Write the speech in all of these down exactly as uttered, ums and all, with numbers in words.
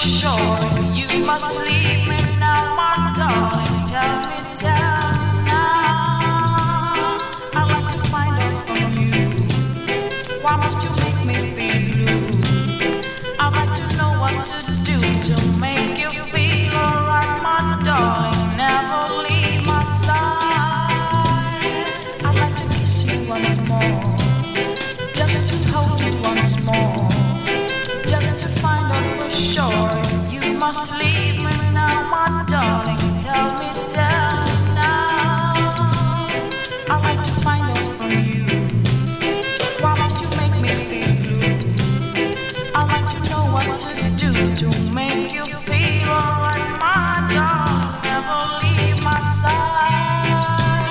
sure. You must leave me now, my darling. Tell me, tell me now. I'd like to find out from you. Why must you make me feel blue? I'd like to know what to do to make you feel alright, my darling. Never leave my side. I'd like to kiss you once more, just to hold you once more, just to find out for sure. You must leave me now, my darling. Tell me, tell me now. I'd like to find out from you. Why must you make me feel blue? I'd like to know what to do to make you feel alright, my darling. Never leave my side.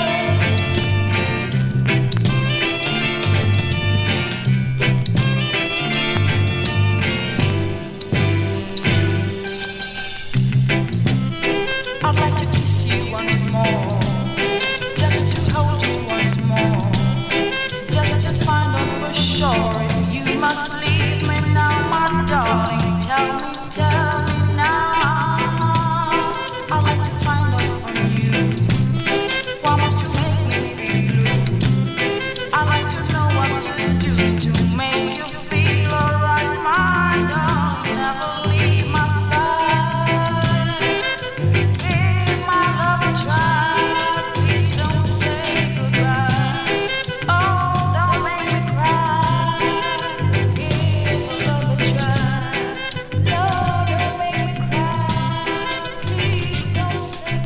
I'd like to kiss you once more, just to hold you once more, just to find out for sure. You must leave me now, my darling. Tell me, tell me now. I'd like to find out from you. Why must you make me feel blue? I'd like to know what to do to make you feel alright, my darling. Never leave my side. Give my love a try. Please don't say goodbye. Oh, don't make me cry. Give my love a try. No, don't make me cry. Please don't say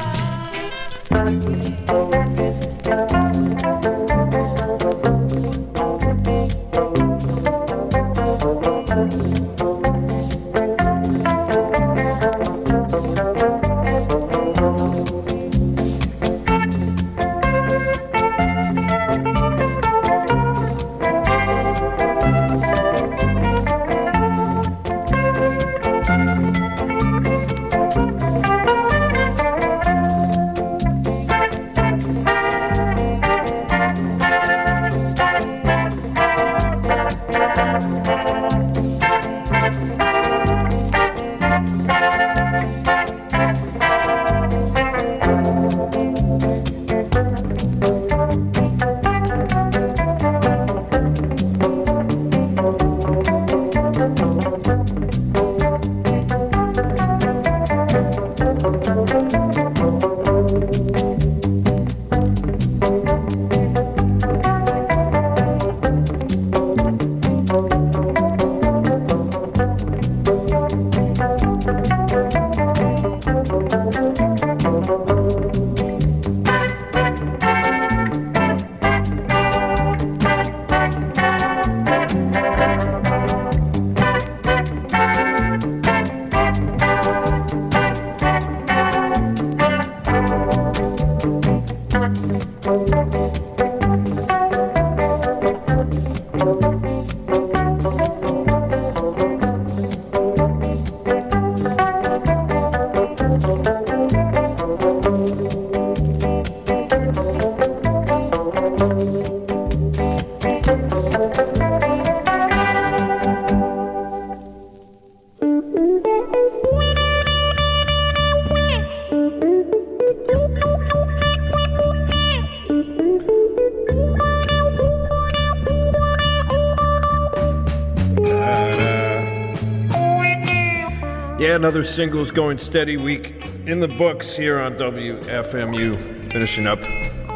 Yeah, another singles going steady week in the books here on W F M U. Finishing up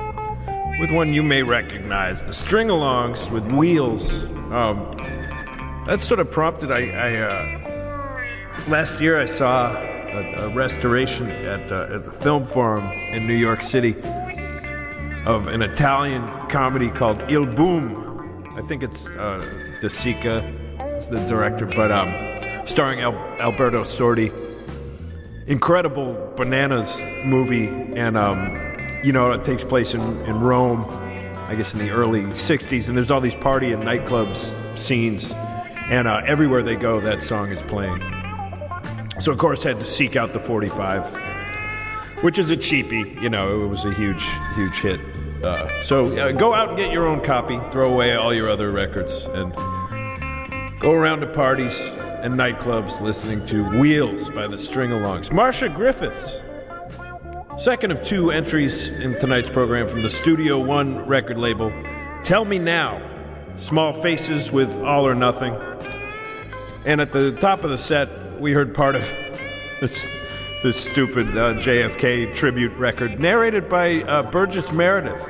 with one you may recognize, the String-Alongs with Wheels. Um, that sort of prompted, I, I uh, last year I saw a, a restoration at, uh, at the Film Forum in New York City of an Italian comedy called Il Boom. I think it's uh, De Sica is the director, but um, starring Al- Alberto Sordi. Incredible bananas movie, and um, you know, it takes place in, in Rome, I guess in the early sixties, and there's all these party and nightclubs scenes, and uh, everywhere they go, that song is playing. So of course, had to seek out the forty-five, which is a cheapie. You know, it was a huge, huge hit. Uh, so uh, go out and get your own copy. Throw away all your other records and go around to parties and nightclubs listening to Wheels by the String-Alongs. Marcia Griffiths, second of two entries in tonight's program from the Studio One record label. Tell Me Now, Small Faces with All or Nothing. And at the top of the set, we heard part of this, this stupid uh, J F K tribute record, narrated by uh, Burgess Meredith,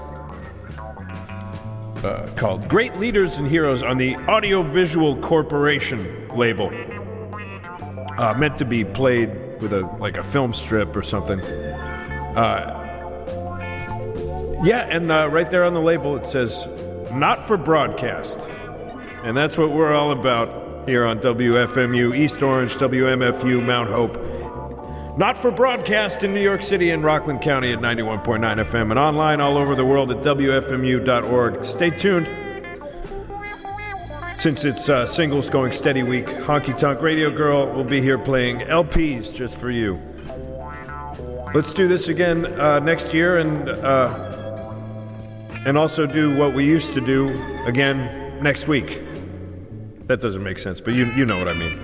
uh, called Great Leaders and Heroes on the Audiovisual Corporation label. Uh, meant to be played with a like a film strip or something. Uh, yeah, and uh, right there on the label it says, not for broadcast. And that's what we're all about here on W F M U, East Orange, W M F U, Mount Hope. Not for broadcast in New York City and Rockland County at ninety-one point nine F M and online all over the world at W F M U dot org. Stay tuned. Since it's uh, Singles Going Steady week, Honky Tonk Radio Girl will be here playing L Ps just for you. Let's do this again uh, next year and uh, and also do what we used to do again next week. That doesn't make sense, but you you know what I mean.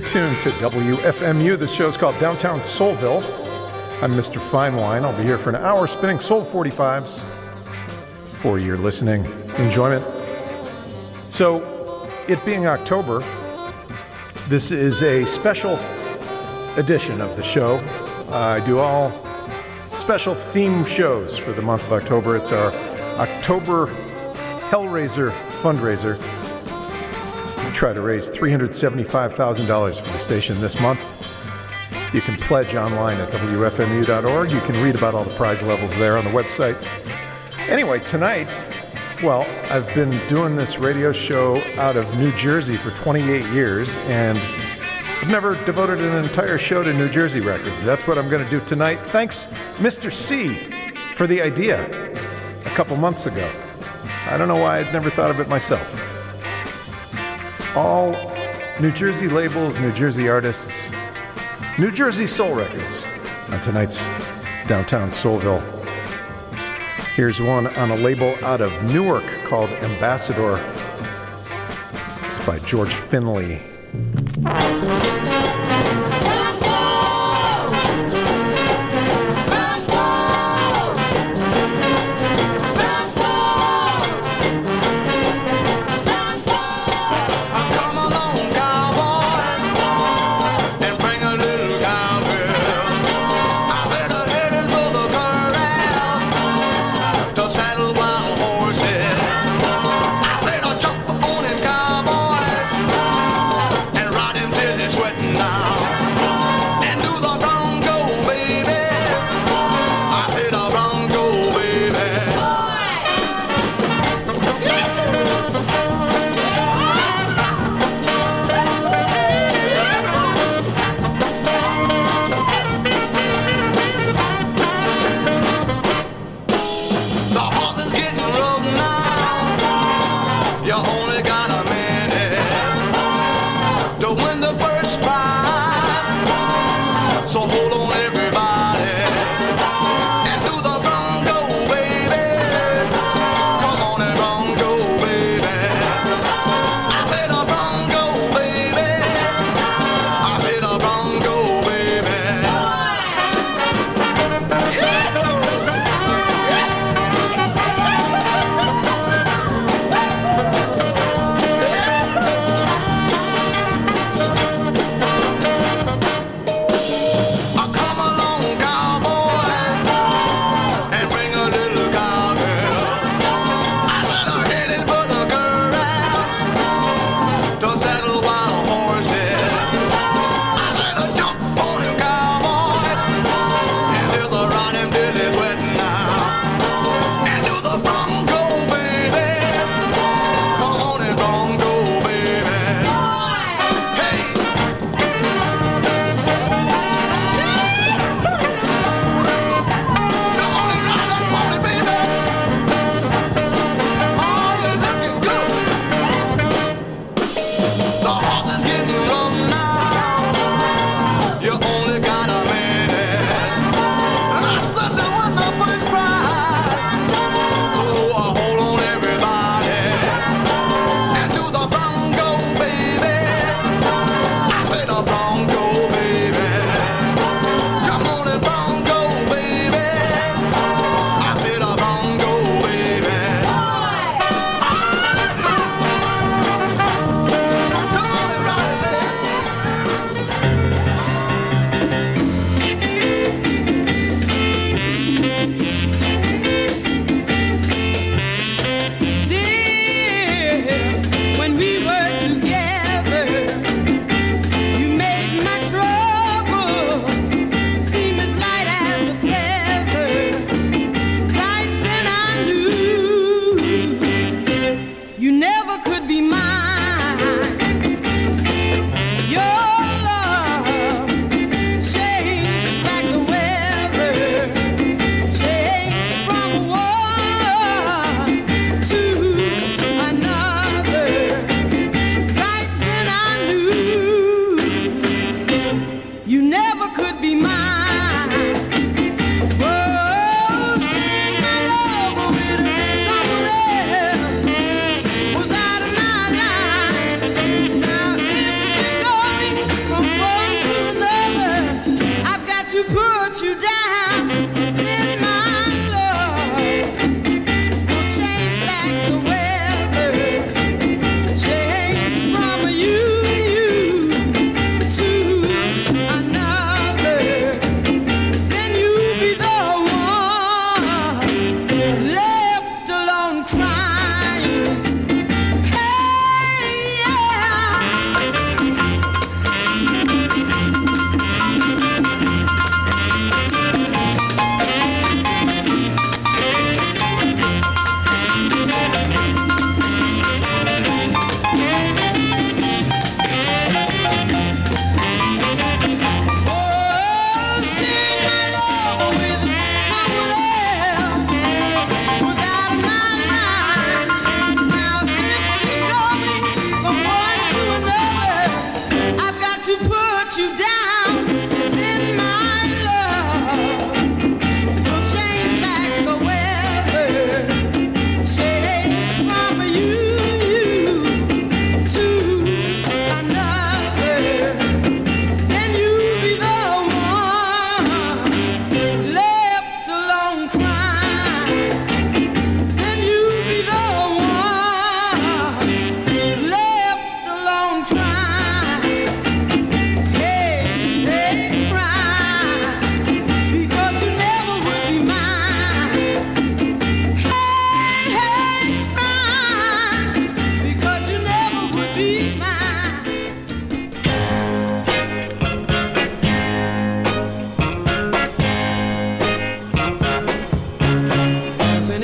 tuned to W F M U. This show is called Downtown Soulville. I'm Mister Finewine. I'll be here for an hour spinning Soul forty-fives for your listening enjoyment. So, it being October, this is a special edition of the show. Uh, I do all special theme shows for the month of October. It's our October Hellraiser fundraiser. We try to raise three hundred seventy-five thousand dollars for the station this month. You can pledge online at W F M U dot org. You can read about all the prize levels there on the website. Anyway, tonight, well, I've been doing this radio show out of New Jersey for twenty-eight years, and I've never devoted an entire show to New Jersey records. That's what I'm going to do tonight. Thanks, Mister C, for the idea a couple months ago. I don't know why I'd never thought of it myself. All New Jersey labels, New Jersey artists, New Jersey soul records on tonight's Downtown Soulville. Here's one on a label out of Newark called Ambassador. It's by George Finley. This way.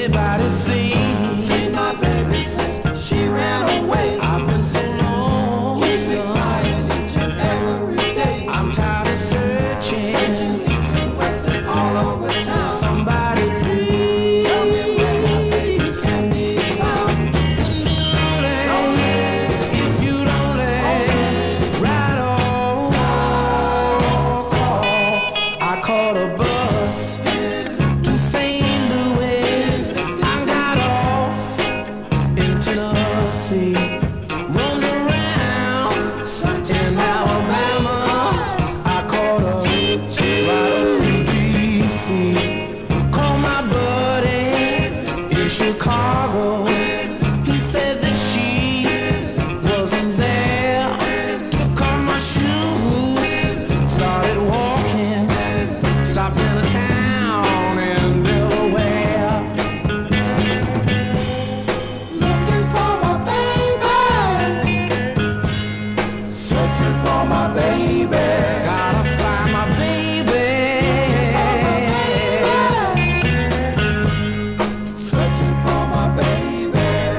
anybody seen? See my baby since she ran away. I've been so long, keep me crying each and every day. I'm tired of searching, searching east and west and all over town. Somebody please tell me where my baby can be found. Wouldn't be lonely if you'd only ride on. I caught a bus to Saint Louis. I got off in Tennessee, roamed around in Alabama. I caught a ride up to D C. Called my buddy in Chicago. He said that she wasn't there. Took off my shoes, started walking, stopped in a town in Delaware. Looking for my baby, searching for my baby. Gotta find my baby, searching for my baby.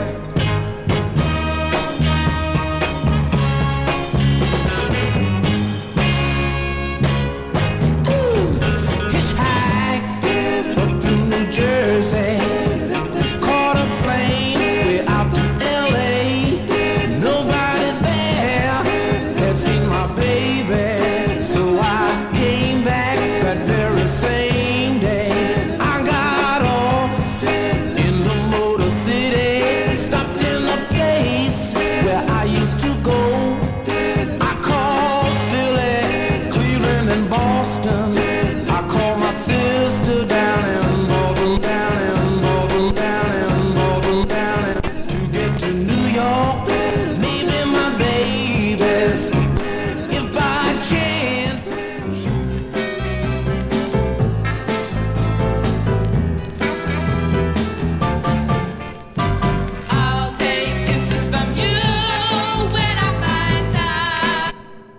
Hitchhiked up through New Jersey, caught a plane way out to L A. Nobody there had seen my baby, so I came back that very same day. I got off in the Motor City, stopped in a place where I used to go. I called Philly, Cleveland, and Boston. I called my sister down in Baltimore, down in Baltimore, down in Baltimore, down in to get to New York. Maybe my baby's, if by chance. I'll take kisses from you when I find time.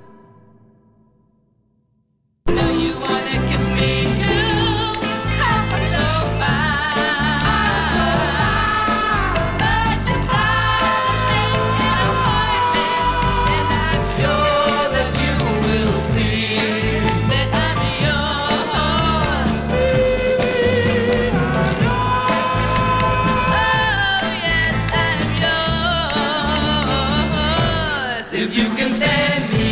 Know you wanna kiss me too, 'cause I'm so fine. But you gotta make an appointment, and I'm sure that you will see that I'm yours. Oh yes, I'm yours. If you can stand me,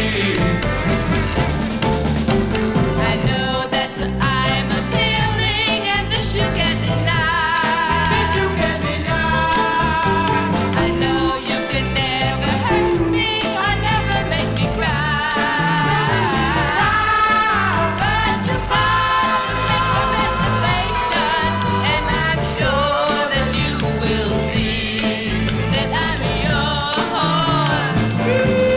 I know that I'm appealing, and this you can't deny. This you can't deny. I know you can never hurt me or never make me cry. But you gotta make a reservation, and I'm sure that you will see that I'm yours.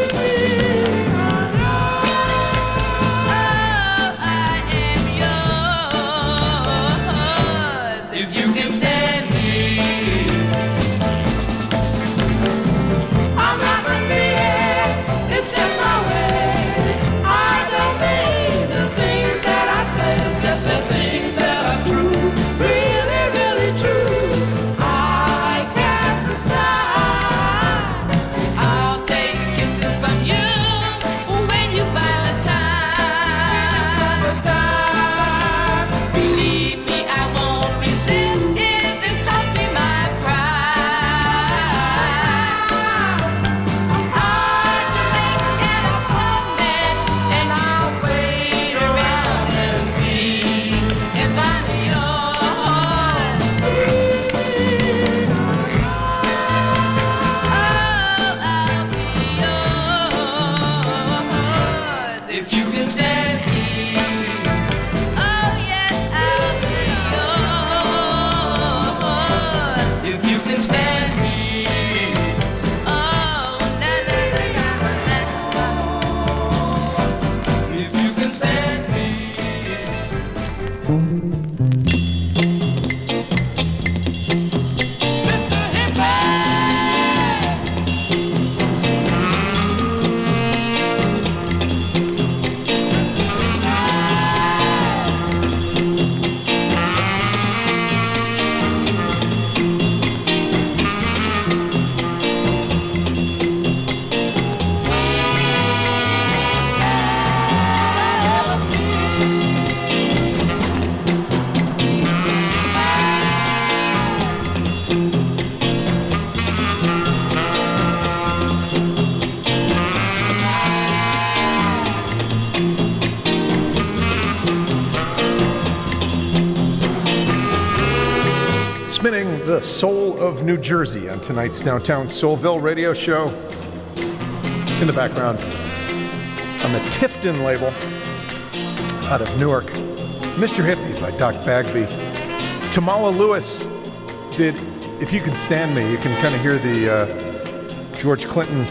spinning the soul of New Jersey on tonight's Downtown Soulville radio show. In the background, on the Tifton label, out of Newark, Mister Hippie by Doc Bagby. Tamala Lewis did If You Can Stand Me. You can kind of hear the uh, George Clinton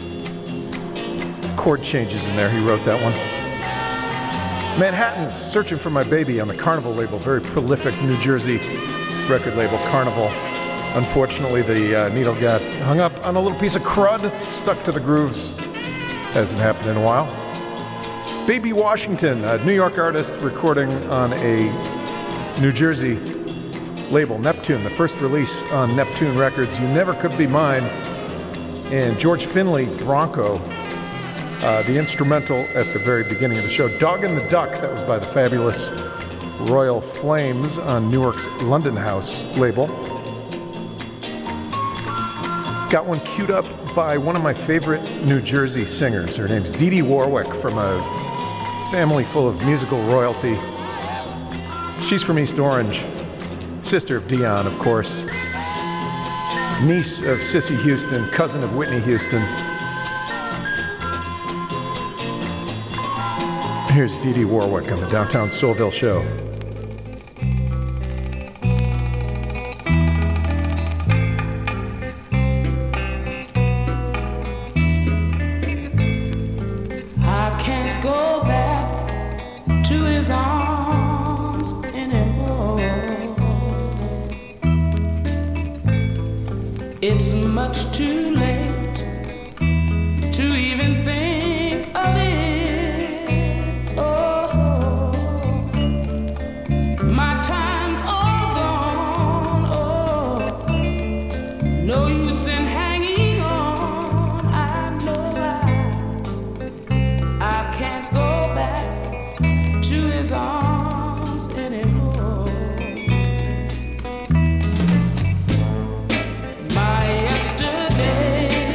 chord changes in there. He wrote that one. Manhattan's Searching for My Baby on the Carnival label, very prolific New Jersey record label, Carnival. Unfortunately, the uh, needle got hung up on a little piece of crud, stuck to the grooves. Hasn't happened in a while. Baby Washington, a New York artist recording on a New Jersey label, Neptune, the first release on Neptune Records, You Never Could Be Mine. And George Finley, Bronco, uh, the instrumental at the very beginning of the show. Dog and the Duck, that was by the fabulous Royal Flames on Newark's London House label. Got one queued up by one of my favorite New Jersey singers. Her name's Dee Dee Warwick, from a family full of musical royalty. She's from East Orange, sister of Dion, of course, niece of Cissy Houston, cousin of Whitney Houston. Here's Dee Dee Warwick on the Downtown Soulville Show. It's much too late to even think of it. Oh, my time's all gone. Oh, no use in hanging on. I know I, I can't go back to his arms anymore. My yesterday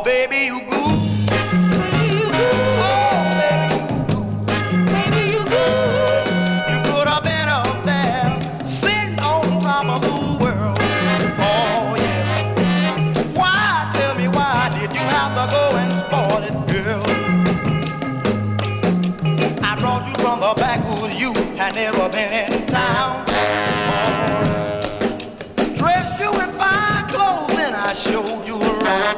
baby, you good. Oh, baby, you good. Baby, you good. You could have been up there, sitting on top of the world. Oh, yeah. Why, tell me why did you have to go and spoil it, girl? I brought you from the backwoods, you had never been in town. Oh, dressed you in fine clothes and I showed you around.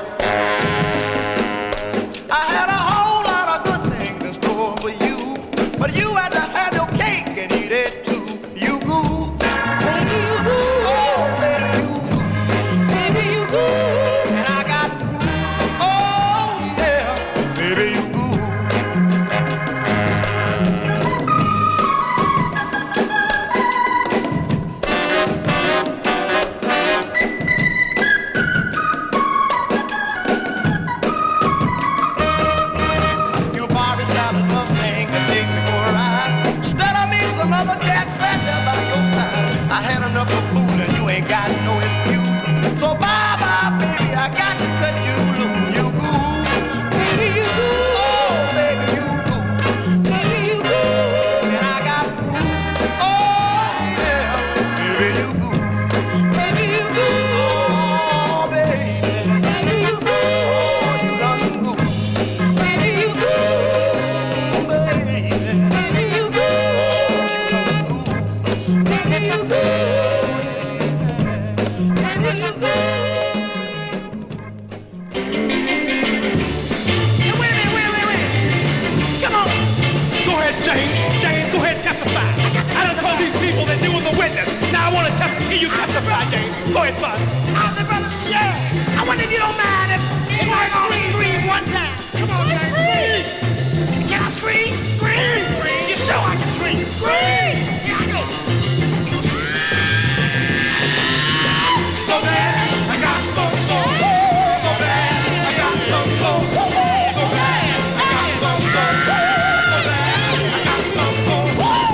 I had a whole lot of good things in store for you, but you had to have your cake and eat it too. You good. Baby, you good. Oh, baby, you good. Baby, you good. And I got good. Oh, yeah, baby, you good. You Barbie Salad Mustang to take me for a ride. Instead of me, some other cat sat there by your side. I had enough of fooling, you ain't got no excuse. So bye bye, baby, I got to cut you loose. You good. Baby, you good. Oh, baby, you good. Baby, you good. And I got good. Oh, yeah, baby, you good. Baby, you good. Oh, baby, Baby, you good. oh, you done good. Baby, you good. Baby, Baby, you good. Baby, you good. Baby, you good. Now, wait a minute, wait a minute, wait a minute. Come on. Go ahead, James. James, go ahead, testify. I done told these people that you was a witness. Now I want to testify. Hear you testify, James. Go ahead, son. How's it, brother? Yeah. I wonder if you don't mind if, if I only scream one time. Come on, man. Scream. Can I scream? Scream. Scream. You sure I can scream? Scream. Yeah, I know. So bad, I got some soul. So bad, I got some soul. So bad, I got some soul. So bad, I got some soul.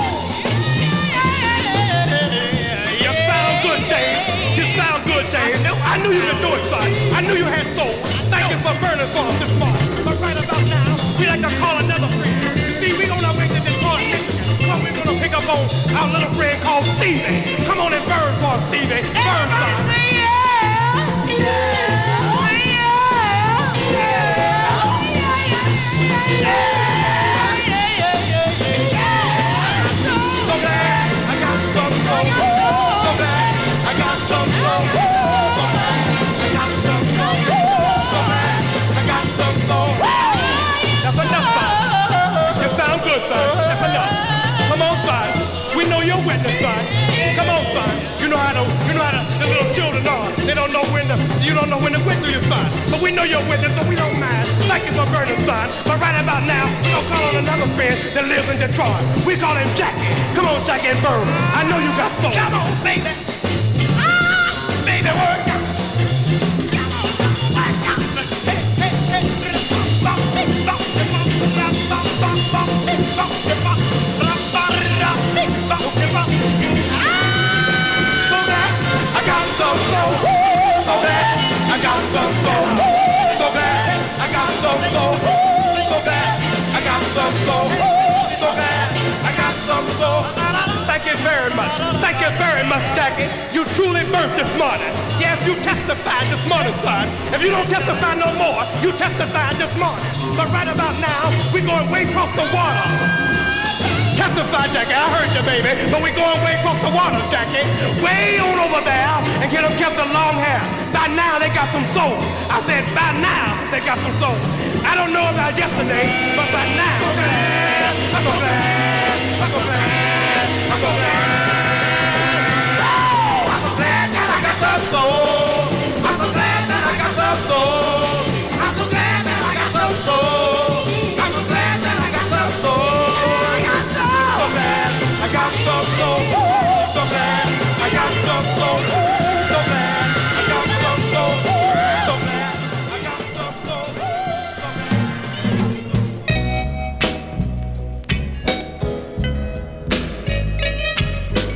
You sound good, James. You sound good, James. I knew you could do it, son. I knew you had soul. Thank you for burning for us this morning. But right about now, we like to call another friend. You see, we on our way to Detroit, Michigan. But we're gonna pick up on our little friend called Stevie. Come on and burn for us, Stevie. Burn, Everybody son. say yeah. Yeah. Say yeah. Yeah. Yeah. So glad I got some soul. So glad I got some soul. So glad I got some soul. So glad I got some soul. That's enough, son. You sound good, son. That's enough. Come on, son. We know you're witness, son. Come on, son. You know how to, you know how to, the little children are. They don't know when to, you don't know when to quit through your son. But we know you're witness, so we don't mind. Thank you for burning, son. But right about now, we're gonna call on another friend that lives in Detroit. We call him Jackie. Come on, Jackie, and burn. I know you got soul. Come on, baby. Ah, baby, work. I got some soul. So bad, I got some soul. So bad, I got some soul. So bad, I got some soul. So bad, I got some soul. Thank you very much. Thank you very much, Jackie. You truly burnt this morning. Yes, you testified this morning, son. If you don't testify no more, you testified this morning. But right about now, we're going way across the water. Testify, Jackie. I heard you, baby. But we're going way across the water, Jackie. Way on over there and get them kept the long hair. By now, they got some soul. I said, by now, they got some soul. I don't know about yesterday, but by now. I'm so glad. I'm so glad. I'm so glad. I'm so glad. Oh, I'm so glad that I got some soul. I'm so glad that I got some soul. I'm so glad that I got some soul. I'm so glad that I got some soul. So glad I got some soul. So glad I got some soul. So glad I got some soul. So glad I got some soul. So glad.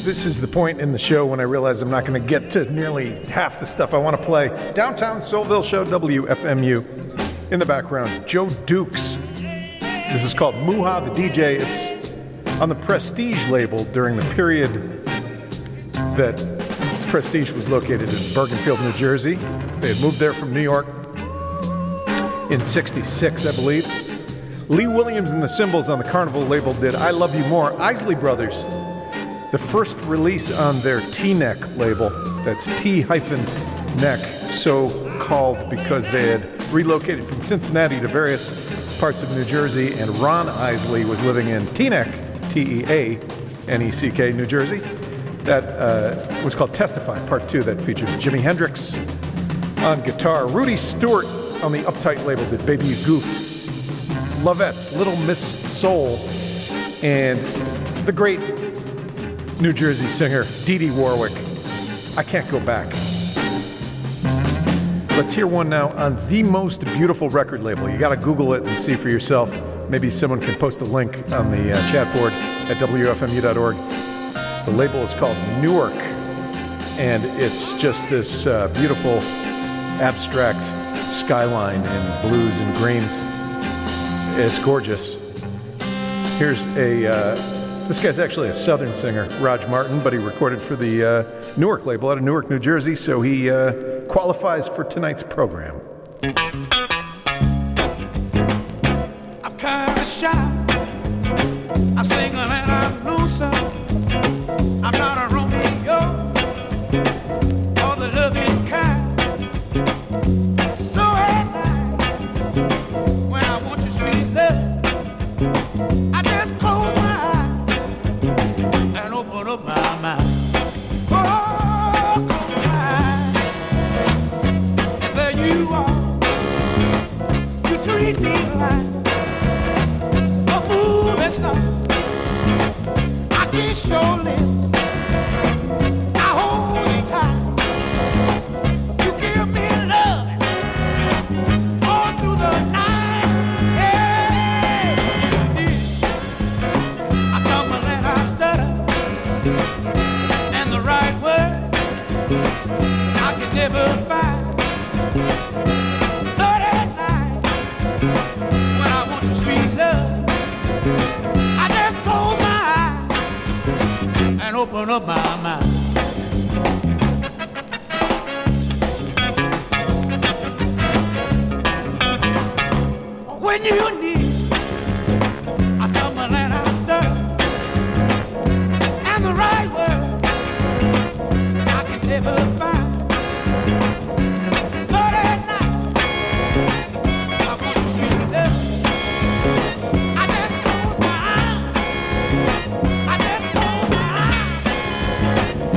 this is the point in the show when I realize I'm not going to get to nearly half the stuff I want to play. Downtown Soulville Show, W F M U. In the background, Joe Dukes. This is called Muha the D J. It's on the Prestige label during the period that Prestige was located in Bergenfield, New Jersey. They had moved there from New York in sixty-six, I believe. Lee Williams and the Symbols on the Carnival label did I Love You More. Isley Brothers, the first release on their T-Neck label. That's T-Neck, so called because they had relocated from Cincinnati to various parts of New Jersey, and Ron Isley was living in Teaneck, T E A N E C K, New Jersey. That uh, was called Testify, Part two, that features Jimi Hendrix on guitar. Rudy Stewart on the Uptight label did Baby You Goofed. Lovettes, Little Miss Soul, and the great New Jersey singer Dee Dee Warwick, I Can't Go Back. Let's hear one now on The Most Beautiful record label. You got to Google it and see for yourself. Maybe someone can post a link on the uh, chat board at W F M U dot org. The label is called Newark, and it's just this uh, beautiful abstract skyline in blues and greens. It's gorgeous. Here's a, uh, this guy's actually a Southern singer, Raj Martin, but he recorded for the uh, Newark label out of Newark, New Jersey, so he uh, qualifies for tonight's program. I'm kind of shy. I'm single and I'm loose. I'm not a Romeo or the loving kind. So at night, when I want your sweet love, I just close my eyes and open up my mind. Treat me like a movie star. I kiss your lips, I hold you tight. You give me love all through the night. Yeah, you need. I stumble and I stutter, and the right word I can never find. Open up my mind. When you need, I stumble and I stutter, and the right word I can never find. But at night, I want you sweet love. I just close my eyes. I just close my eyes.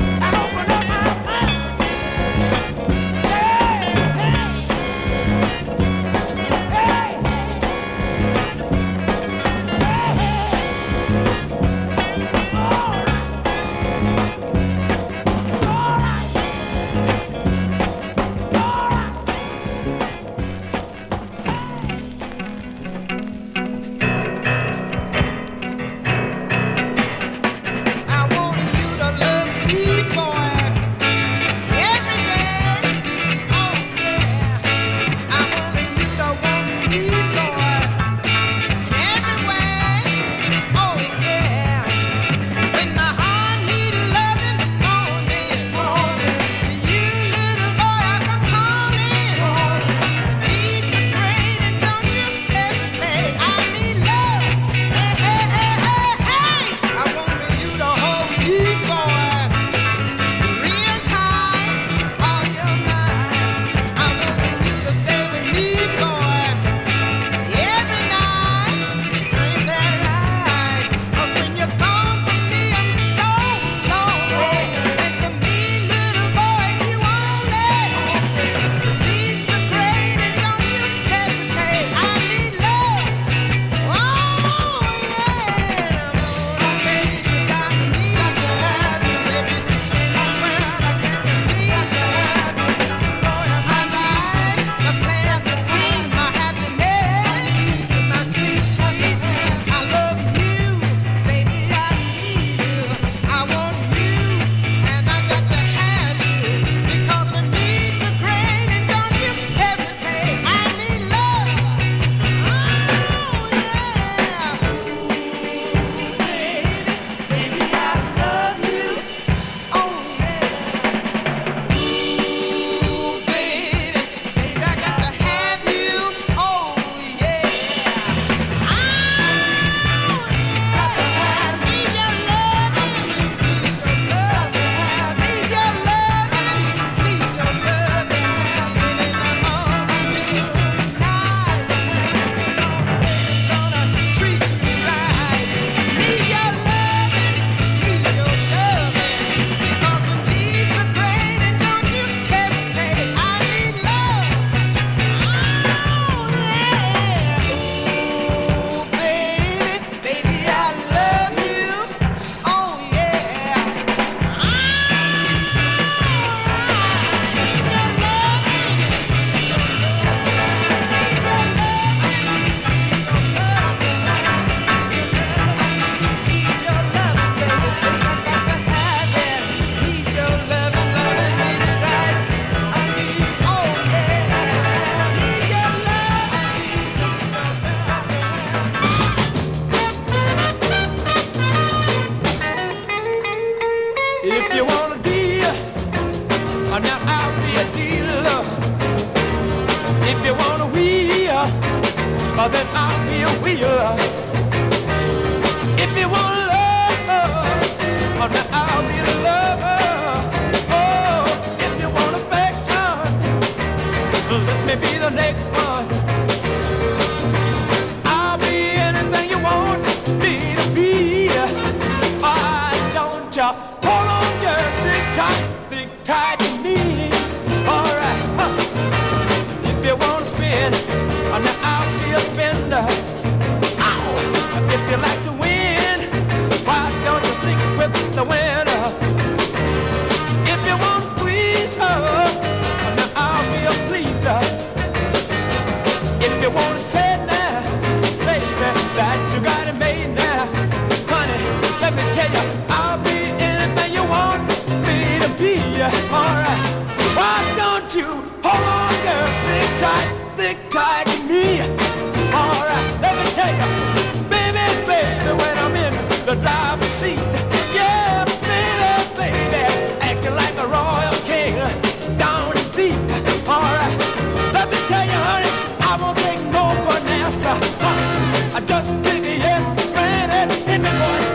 you hold on, girl, stick tight, stick tight to me. All right, huh. If you want to spin, now I'll be a spender. Ow. If you like to win, why don't you stick with the winner? If you want to squeeze, oh, now I'll be a pleaser. If you want to say now, baby, that you got it made now, honey, let me tell you, I'll be anything you want me to be. All right, why don't you hold on, girl, stick tight, stick tight to me. All right, let me tell you, baby, baby, when I'm in the driver's seat, yeah, baby, baby, acting like a royal king down his feet. All right, let me tell you, honey, I won't take no for an answer. Huh, I just take a yes for granted. Hit me, boys.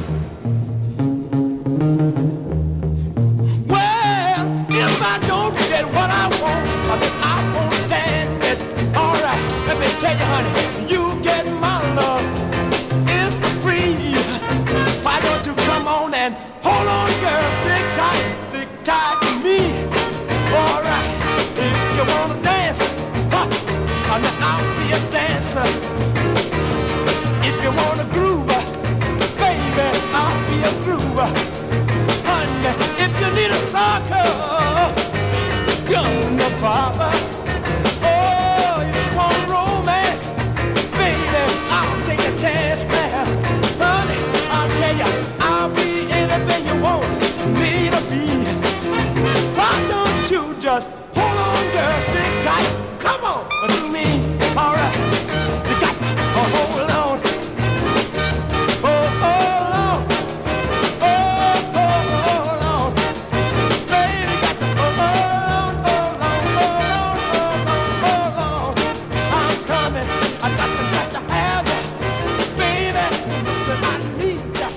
Well, if I don't get what I want, then I won't stand it. All right, let me tell you, honey, you get my love. It's for free. Why don't you come on and hold on, girl, stick tight, stick tight to me. All right, if you wanna dance, huh, I'll be a dancer. If you wanna groove, baby, I'll be a groover. Honey, if you need a sucker, come to Papa. Oh, if you want romance, baby, I'll take a chance now. Honey, I'll tell you, I'll be anything you want me to be. Why don't you just hold on, girl, stick tight, come on to me. All right, you got to hold on. Oh, hold on. Oh, oh, hold on. Baby, got to hold on, hold on, hold on, hold on, hold on. I'm coming. I got to, got to have you, baby. I need you.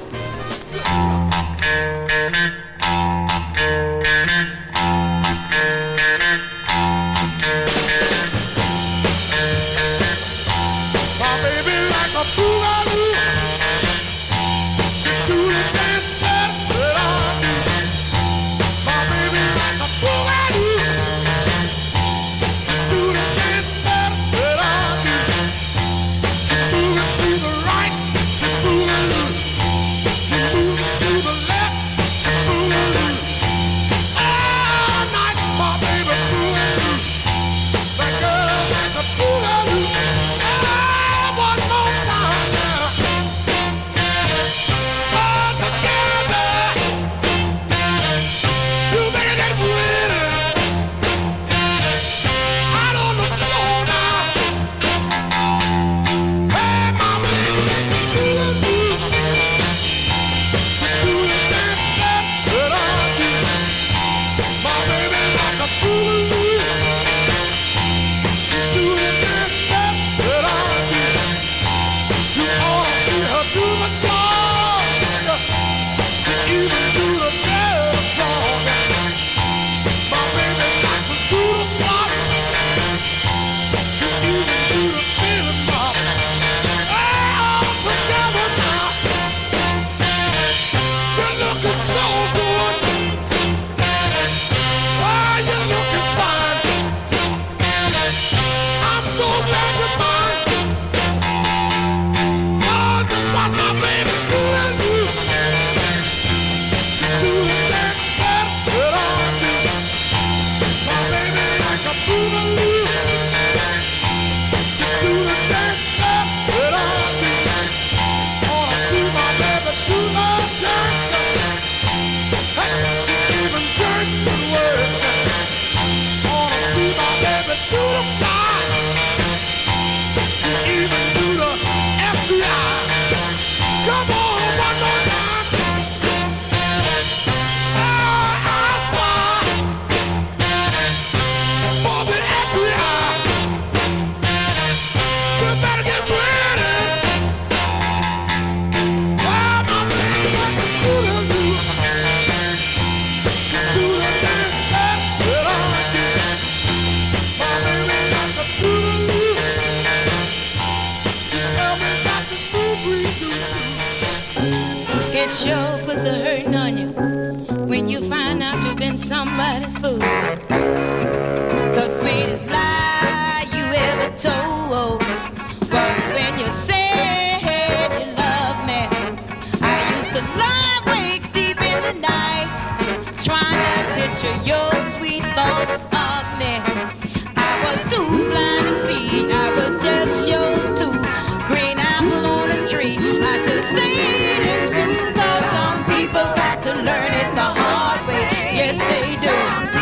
sure puts a hurting on you when you find out you've been somebody's fool. The sweetest lie you ever told was when you said you love me. I used to lie awake deep in the night, trying to picture your sweet thoughts of me. I was too blind to see, I was just your too green apple on a tree. I should have stayed in school, 'cause some people got to learn it the hard way. Yes, they do.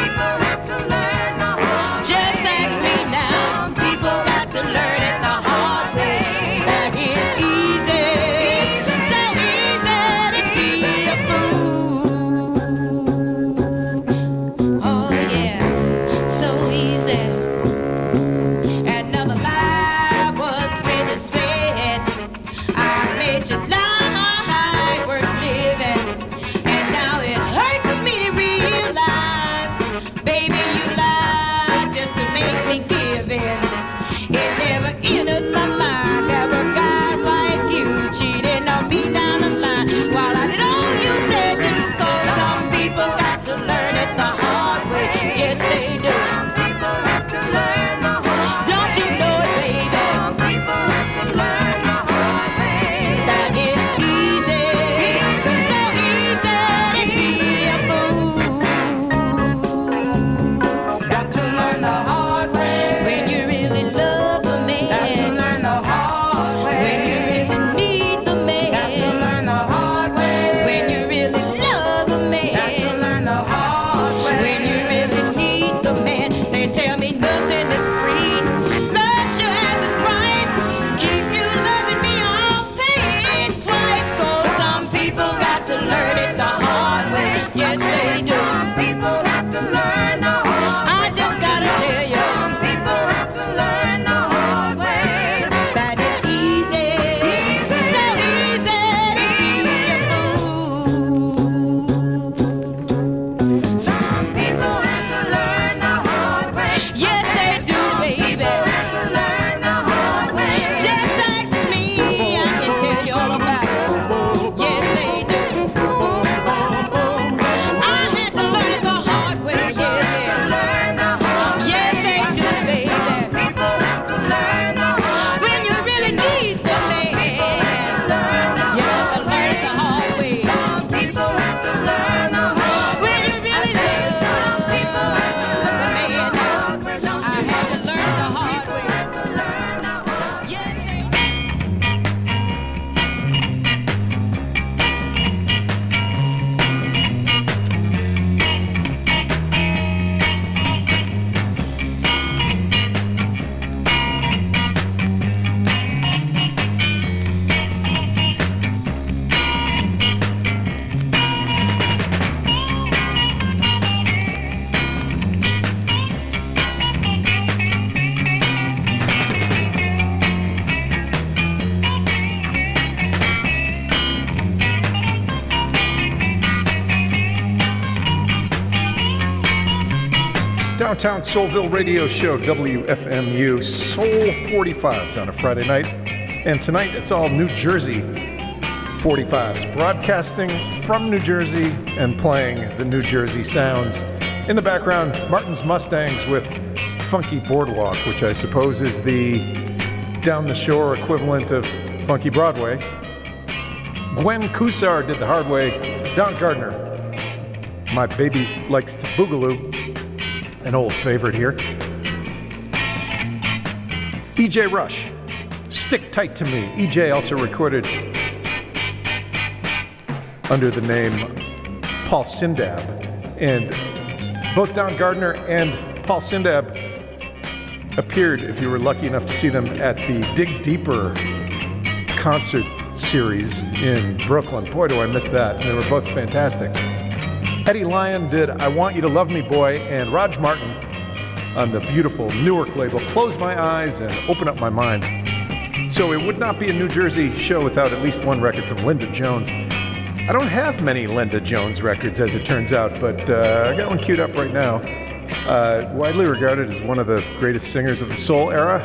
Just ask me now. Some people got to learn it the hard way. That is easy, so easy to be a fool. Oh yeah, so easy. Another lie was when you said I made your life worth living, and now it hurts me to realize, baby, you lied just to make me give in. It never entered my mind there were guys like you cheating on me down the line. While I did all you said do, 'cause some people got to learn it the hard way. Yes, they do. Don't you know it, baby? That it's easy, so easy to be a fool. Got to learn the hard way when you really love a man. Got to learn the hard way when you really need the man. Got to learn the hard way when you really love a man. Got to learn the hard way when you really need the man. They tell me nothing is free. Love you as its price. Keep you loving me, I'll pay it twice. 'Cause some people got to learn it the hard way. Yes, they do. Some people have to learn the hard way. I just gotta tell you, some people have to learn the hard way. That it's easy, so easy to be a fool. Some people have to learn the hard way. Yes, they do, baby. Just ask me, I can tell you all about it. Yes, they do. I had to learn it the hard way, yeah, yeah. Yes, they do, baby. When you really need the man, you have to learn it the hard way. When you really love the man, I had to learn it the hard way. Yes, they do. Downtown Soulville Radio Show, W F M U, Soul forty-fives on a Friday night. And tonight it's all New Jersey forty-fives, broadcasting from New Jersey and playing the New Jersey sounds. In the background, Martin's Mustangs with Funky Boardwalk, which I suppose is the down the shore equivalent of Funky Broadway. Gwen Kusar did the hard way. Don Gardner, My Baby Likes to Boogaloo, an old favorite here. E J Rush, Stick Tight to Me. E J also recorded under the name Paul Sindab. And both Don Gardner and Paul Sindab appeared, if you were lucky enough to see them, at the Dig Deeper concert series in Brooklyn. Boy, do I miss that. And they were both fantastic. Eddie Lyon did I Want You to Love Me Boy, and Raj Martin on the beautiful Newark label Close My Eyes and Open Up My Mind. So it would not be a New Jersey show without at least one record from Linda Jones. I don't have many Linda Jones records, as it turns out, but uh, I got one queued up right now. Uh, widely regarded as one of the greatest singers of the soul era.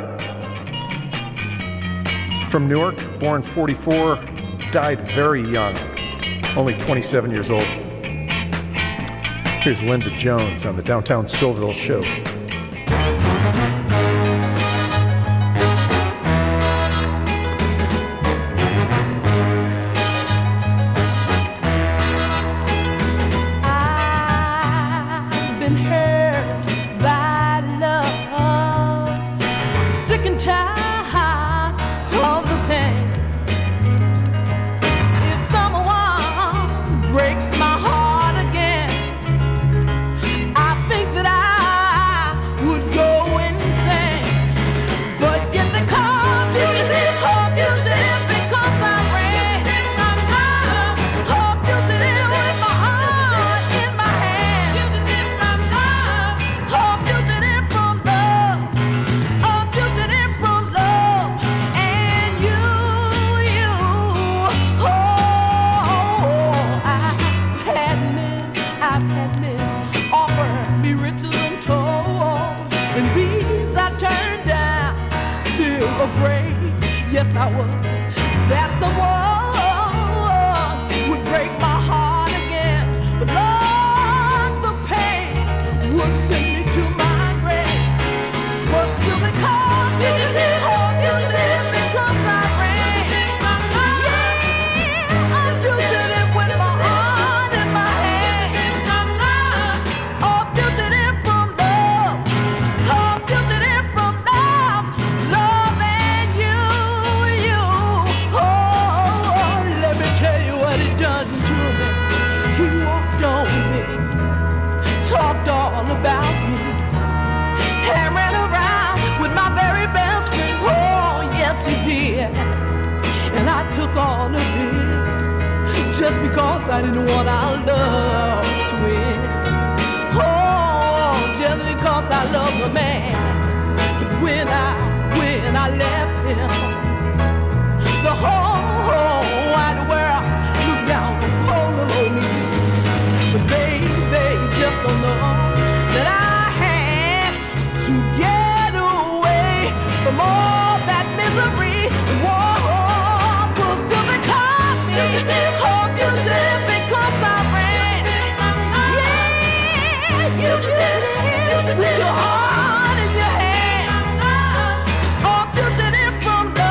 From Newark, born forty-four, died very young. only twenty-seven years old. Here's Linda Jones on the Downtown Soulville Show. I've been hurt by love, sick and tired of the pain. If someone breaks my heart again, I think that I would go insane. But yet they call me a fugitive because I ran my love, a fugitive with my heart in my hand. Fugitive from love, a fugitive from love, a fugitive from love, and you, you, oh, I've had men, I've had men offer me riches untold, and these I turned down, still afraid, yes I was, that someone would break my heart again. But Lord, the pain would send me to my grave. But still they call me a fugitive because I ran my life. Yeah, a fugitive with my heart in my hand. A fugitive from love, a fugitive from love, love and you, you. Oh, let me tell you what he done to me. He walked on me, talked all about me, and ran around with my very best friend. Oh, yes he did. And I took all of this just because I didn't want our love to win. Oh, just because I love the man. But when I, when I left him, the whole, whole wide world looked down all on me. But they, they just don't know that I had to get away from all that misery. Whoa, was to become me, a fugitive because I ran. Yeah, you did it with your heart in your hand. A fugitive from love.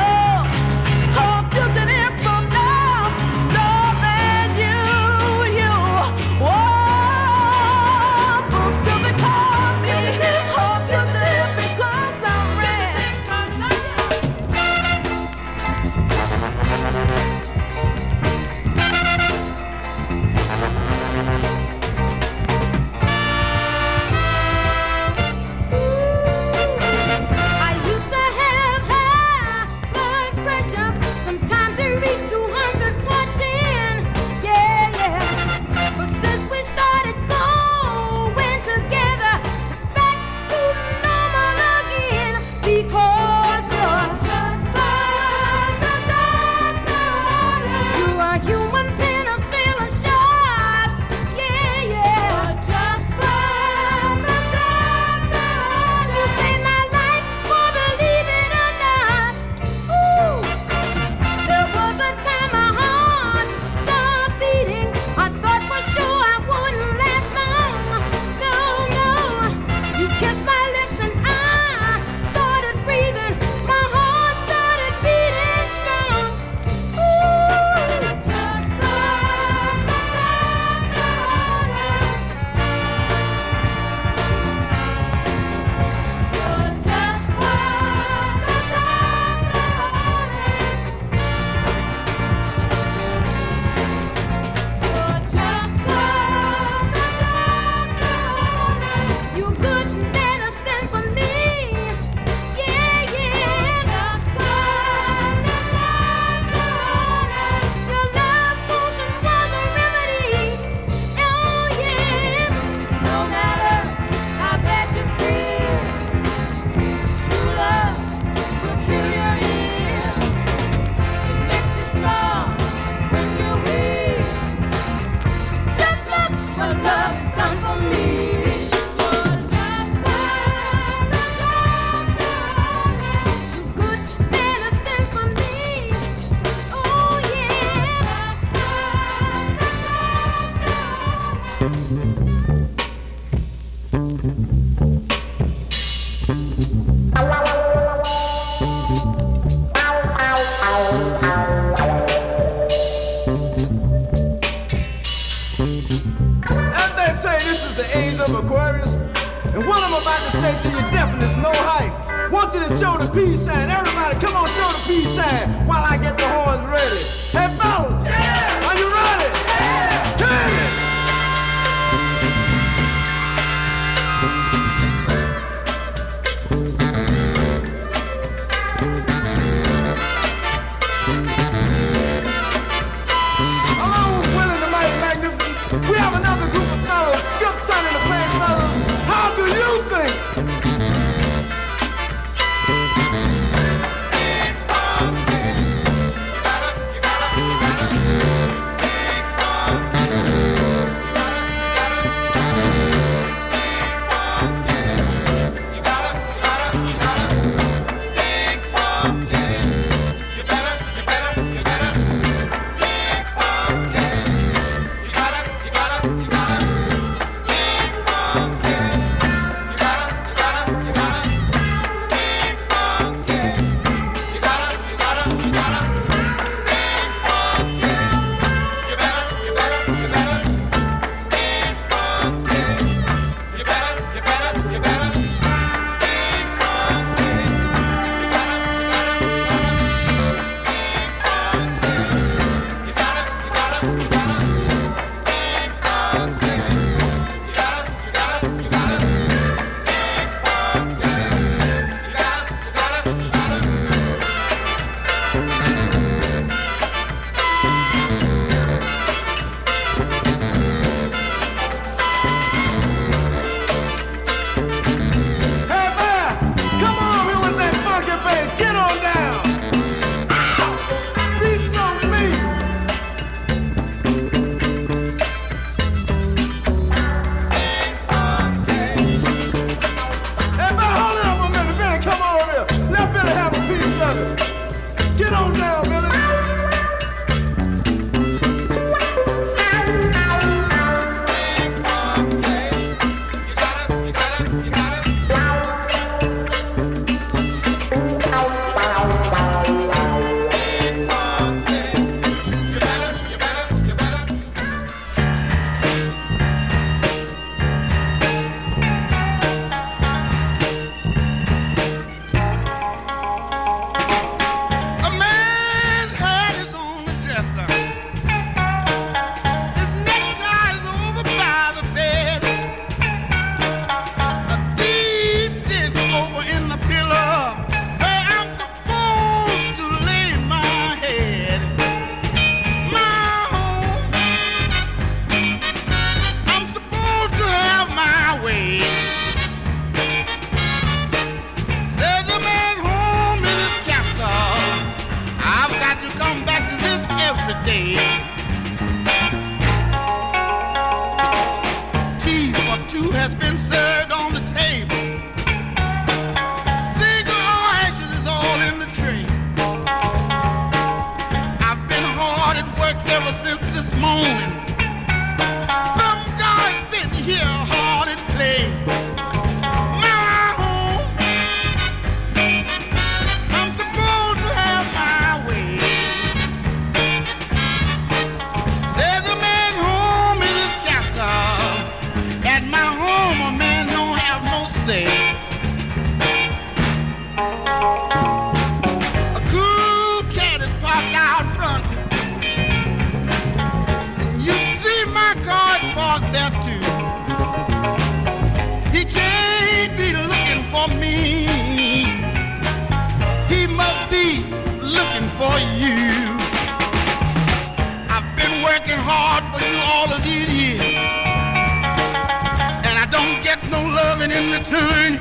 In return,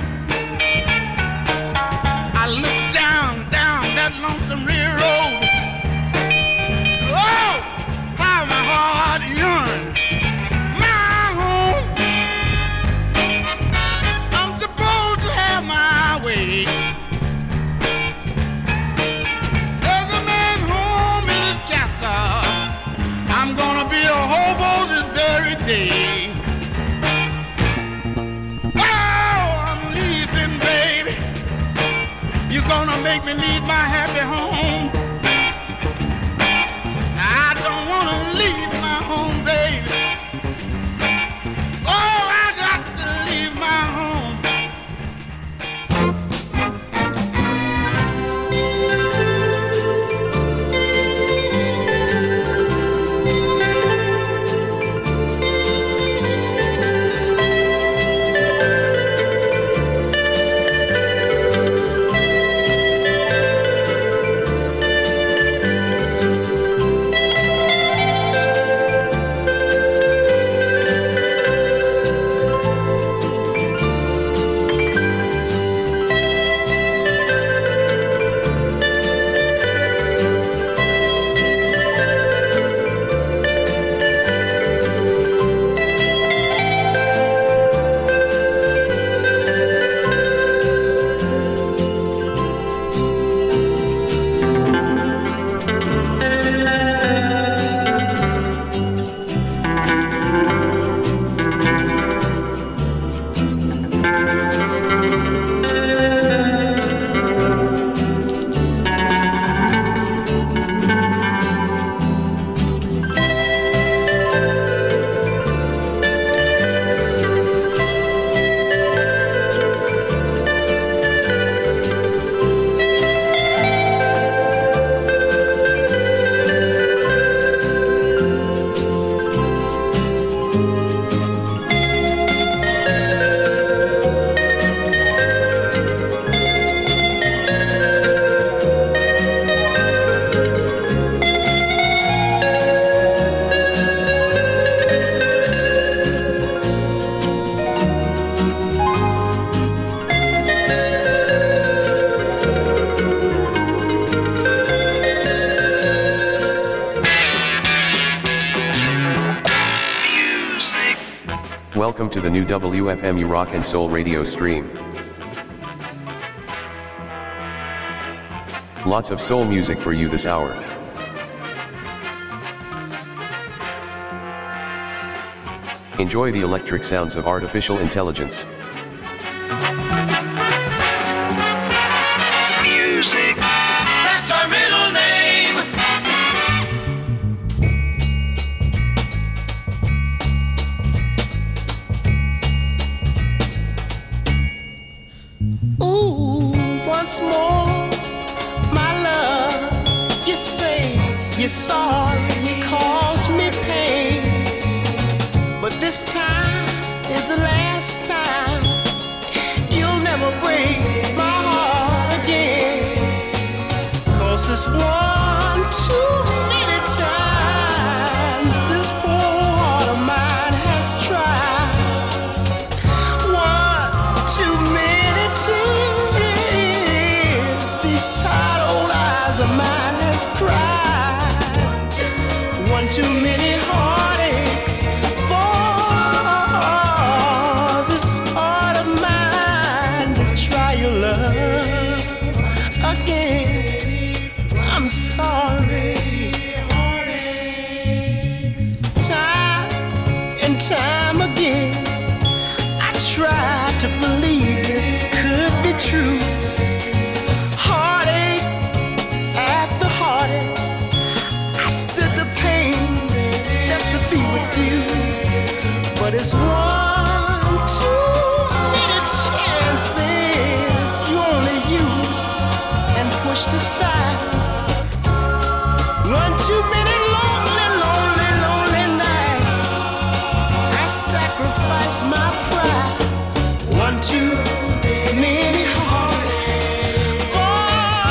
I look down, down that lonesome railroad. Oh, how my heart yearns. My home, I'm supposed to have my way. There's a man home in his castle. I'm gonna be a hobo this very day. make me leave my happy home. I don't want to leave my home, baby. Oh, I got to leave my home. Welcome to the new W F M U Rock and Soul radio stream. Lots of soul music for you this hour. Enjoy the electric sounds of artificial intelligence. Music. That's our middle name. Ooh, once more, my love, you say you're sorry, you caused me pain, but this time is the last time. You'll never break my heart again, 'cause it's one too many times this poor heart of mine has tried. One too many tears these tired old eyes of mine has cried. One too many heartaches for this heart of mine to try your love again. I'm sorry. Time and time again I tried to believe it could be true. Heartache after heartache, I stood the pain just to be with you. But it's one too many chances you only used and pushed aside. One too many lonely, lonely, lonely nights I sacrificed my pride. One too many hearts for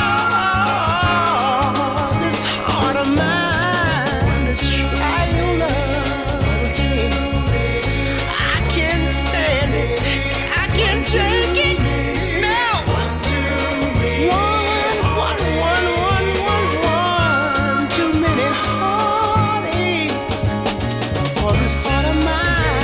this heart of mine to try your love again. I can't stand it, I can't take it. No. One, one, one, one, one, one. Too many heartaches for this heart of mine.